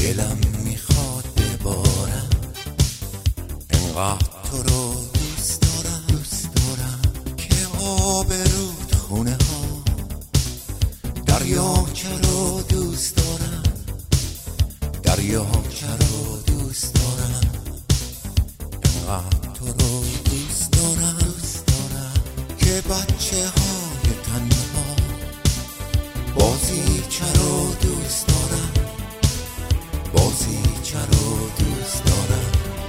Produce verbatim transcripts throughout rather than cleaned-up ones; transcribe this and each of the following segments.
دلم میخواد ببارم، انقدر تو رو دوست دارم دوست دارم که آب رودخونه ها دریاچه رو دوست دارم، دریاچه رو دوست دارم، انقدر تو رو دوست دارم دوست دارم که بچه های تنها بازیچه رو دوست دارم، بازیچه رو دوست دارم.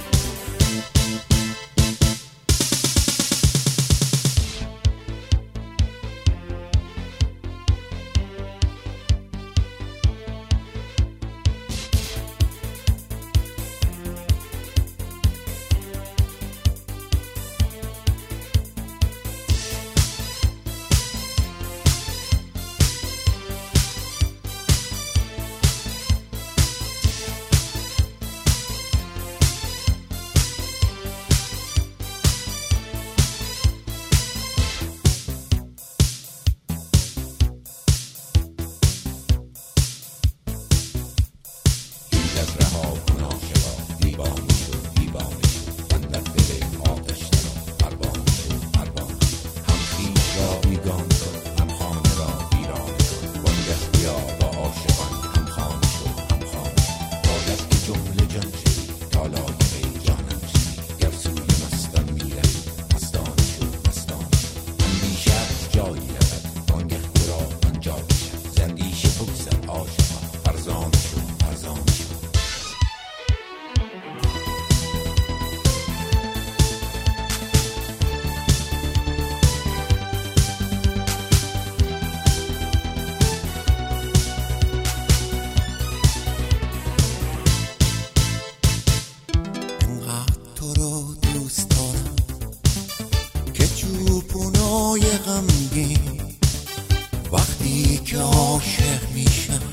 وقتی که عاشق میشم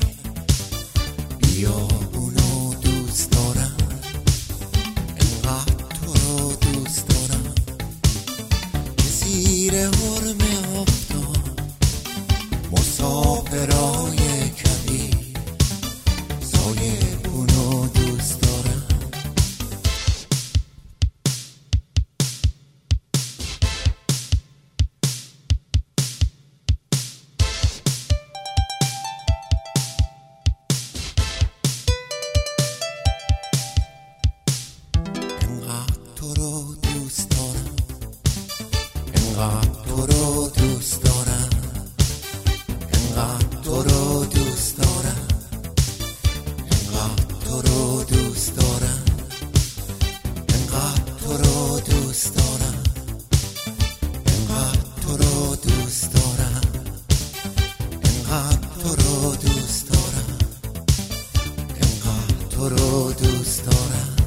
بیابونو دوست دارم، انقدر تو رو دوست دارم که زیر حرم آفتاب مسافرای کبیر سایبونو دوست دارم. تو رو دوست دارم، انقدر تو رو دوست دارم، انقدر تو رو دوست دارم، انقدر تو رو دوست دارم، انقدر تو رو دوست دارم، انقدر تو رو دوست دارم، انقدر تو رو دوست دارم، انقدر تو رو دوست دارم.